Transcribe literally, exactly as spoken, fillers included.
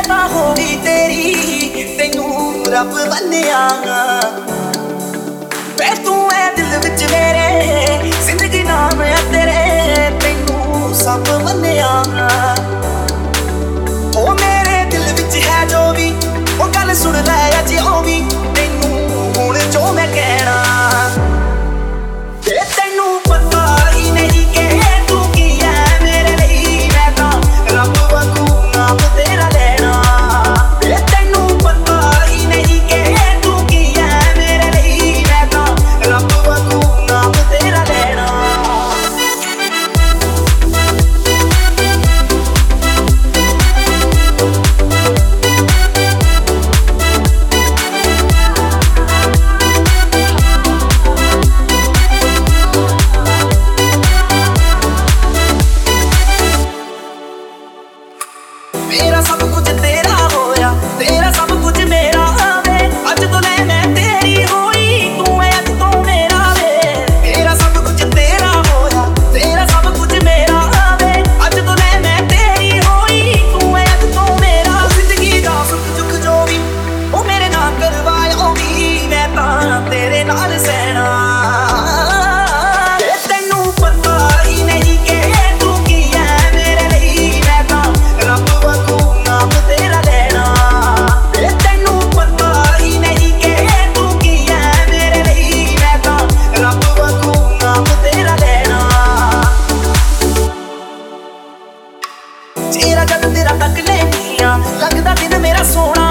मैं तां होगी तेरी तैनू रब बन्निया वे तू है दिल विच मेरे जिंदगी नाम है तेरे तैनू सब बन्निया ओ मेरे दिल विच है जो भी ओ गल सुन लै अज ओ भी तैनू हुण जो मैं कहना तैनू पता ही नहीं कि तू की है मेरे लिए मैं तां रब वांगू नाम तेरा लेना तैनू पता ही नहीं कि तू की है मेरे लिए मैं तां रब वांगू नाम तेरा लेना मेरा सब कुछ तेरा होया तेरा सब कुछ मेरा वे अज तो ले मैं तेरी होई तू है अज तो मेरा वे मेरा सब कुछ तेरा होया तेरा सब कुछ मेरा वे अज तो ले मैं तेरी होई तू है अज तो मेरा जिंदगी दा सुख दुख जो भी ओ मेरे नाल करवाओगी मैं तां तेरे नाल सहना तैनू पता ही नहीं कि तू की है मेरे लिए मैं तां रब वांगू नाम तेरा लेना तैनू पता ही नहीं कि तू की है मेरे लिए मैं तां रब वांगू नाम तेरा लेना तेरा जद तेरा तक लेनी आ लगदा दिन मेरा सोना